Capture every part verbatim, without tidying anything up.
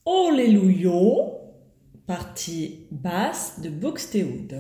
Alléluia, partie basse de Buxtehude.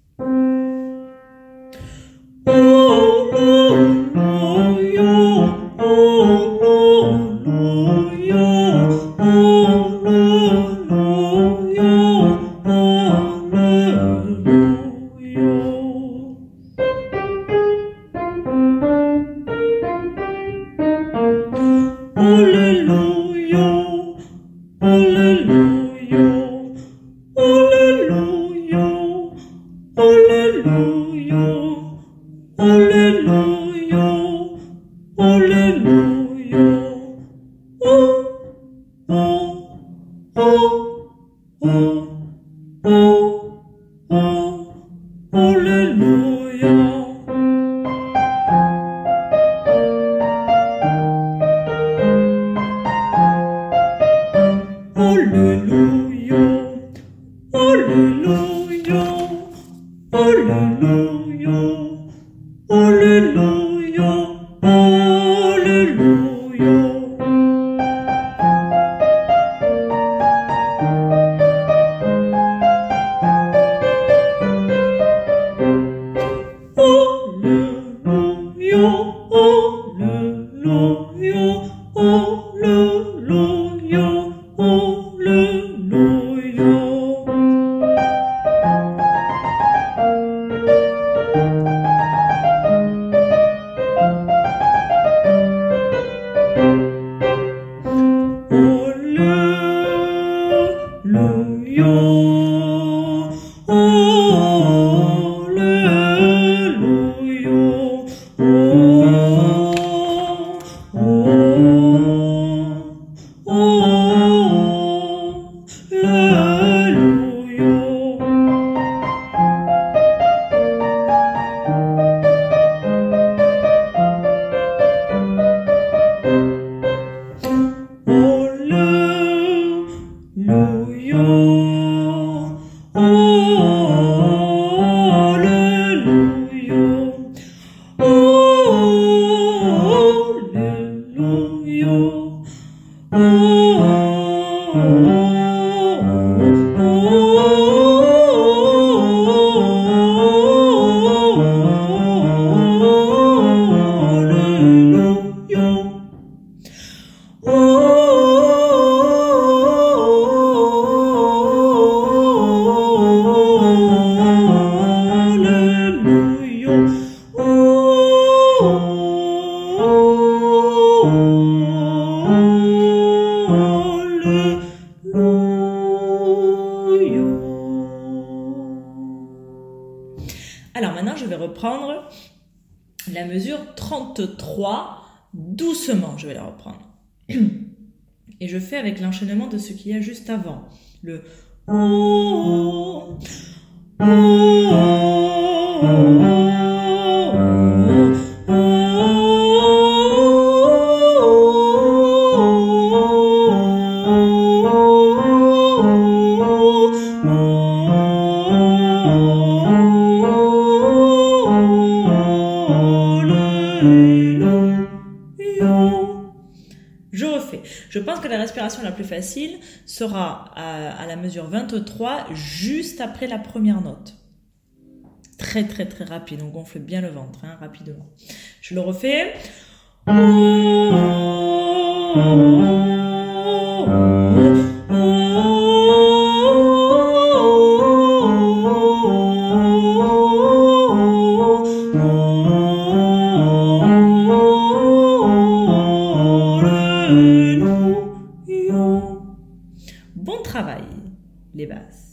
Alors maintenant, je vais reprendre la mesure trente-trois, doucement, je vais la reprendre. Et je fais avec l'enchaînement de ce qu'il y a juste avant. Le oh, oh, je refais. Je pense que la respiration la plus facile sera à, à la mesure vingt-trois, juste après la première note. Très très très rapide, on gonfle bien le ventre, hein, rapidement. Je le refais. Bon travail, les basses.